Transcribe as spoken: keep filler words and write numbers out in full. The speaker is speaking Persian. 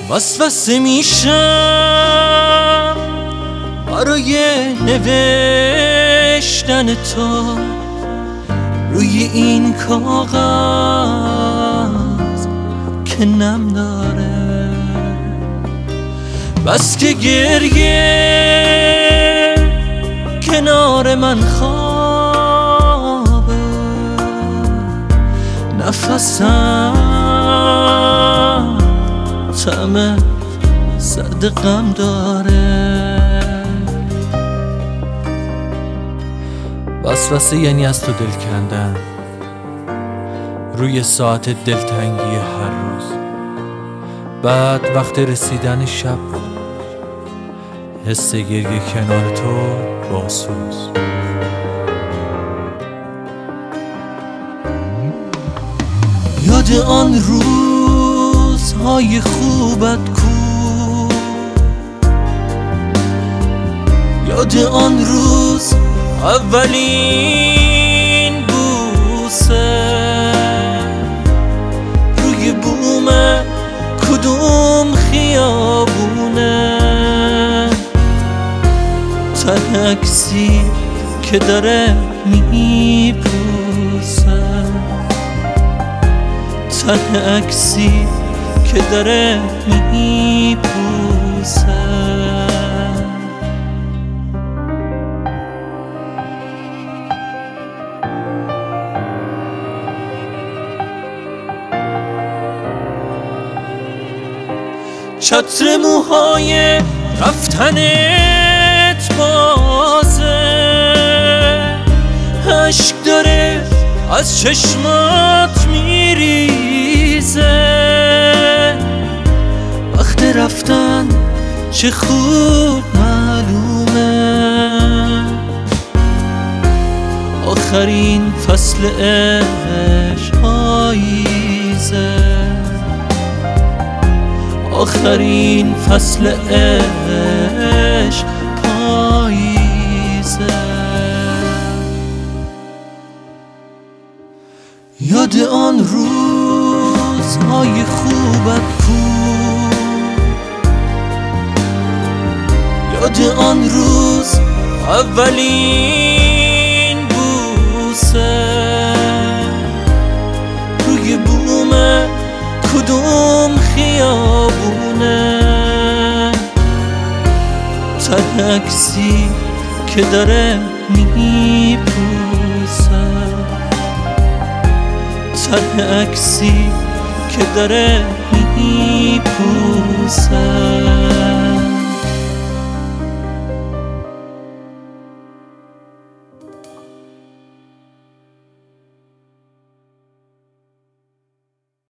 وسوسه میشم برای نوشتن تو روی این کاغذ که نم داره. بس که گریه کنار من خوابه، نفسم طعم سرد غم داره. وسوسه یعنی از تو دل کندن روی ساعت دلتنگی هر روز، بعد وقت رسیدن شب حس گریه کنار تو باسوز. یاد آن روزهای خوبت کو، یاد آن روز اولین بوسه روی بوم کدوم خیابونه، ته عکسی که داره میپوسه، ته عکسی که داره میپوسه. چتر موهای رفتنت بازه، اشک داره از چشمات میریزه. وقت رفتن چه خوب معلومه، آخرین فصل عشق پاییزه، آخرین فصل عشق پاییزه. یاد آن روزهای خوبت کو، یاد آن روز اولین بوسه روی بوم کدوم خیابونه، ته عکسی که داره میپوسه، ته عکسی که داره میپوسه.